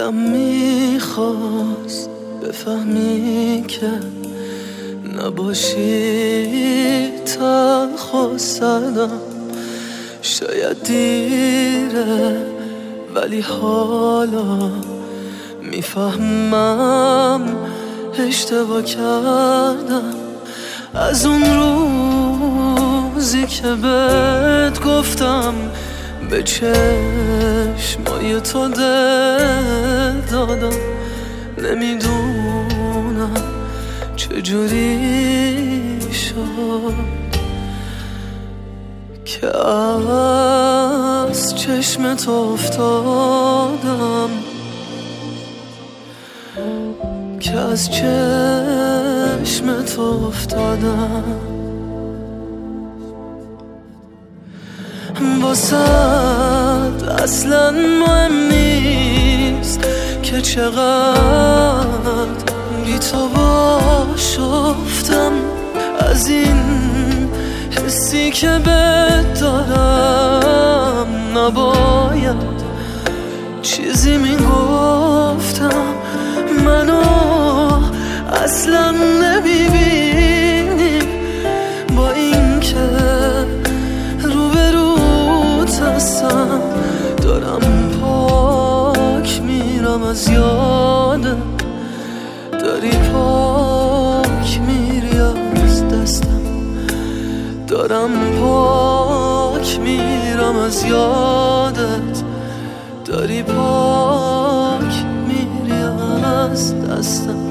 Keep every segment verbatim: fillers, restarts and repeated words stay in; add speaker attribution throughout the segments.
Speaker 1: دلم میخواست بفهمی که نباشی تلخ و سردم. شاید دیره ولی حالا میفهمم اشتباه کردم. از اون روزی که بهت گفتم به چشمای تو دل دادم، نمیدونم چجوری شد که از چشم تو افتادم، که از چشم تو افتادم. واسد اصلا مهم نیست که چقدر بی تو باش افتم. از این حسی که بهت دارم نباید چیزی میگفتم. منو اصلا نمیبینی با این که روبروت هستم. دارم پاک میرم از یادم، داری پاک میری از دستم. دارم پاک میرم از یادت، داری پاک میری از دستم.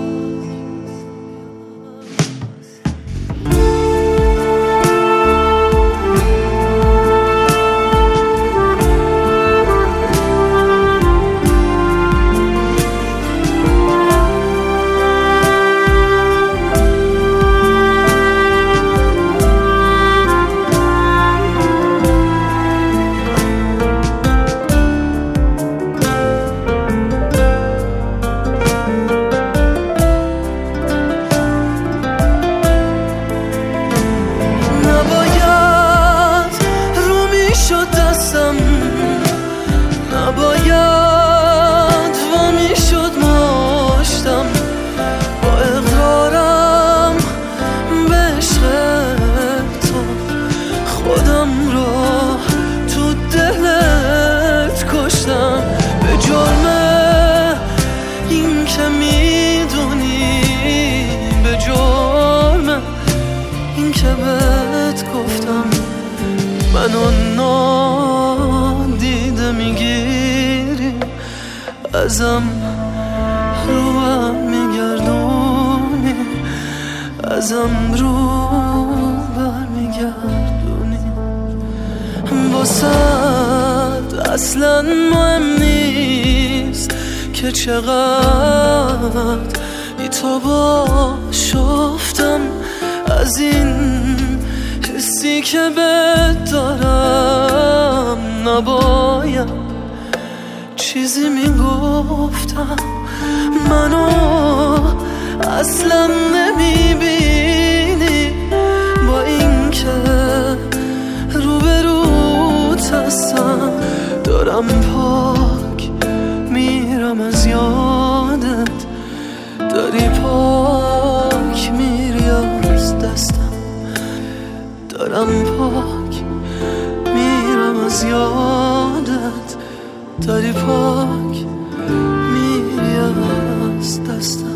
Speaker 1: نباید و میشد ماشتم با اقرارم به عشق تو. خودم رو تو دلت کشتم به جرم این که میدونی، به جرم این که بهت گفتم. منو نادیده میگیری، ازم رو هم میگردونی، ازم رو بر میگردونی. واسد اصلا مهم نیست که چقدر بی تو باش افتم. از این حسی که بهت دارم نباید چیزی میگفتم. منو اصلا نمیبینی با این که روبروت هستم. دارم پاک میرم از یادت، داری پاک میری از دستم. دارم پاک میرم از یادت، داری پاک میری از دستم.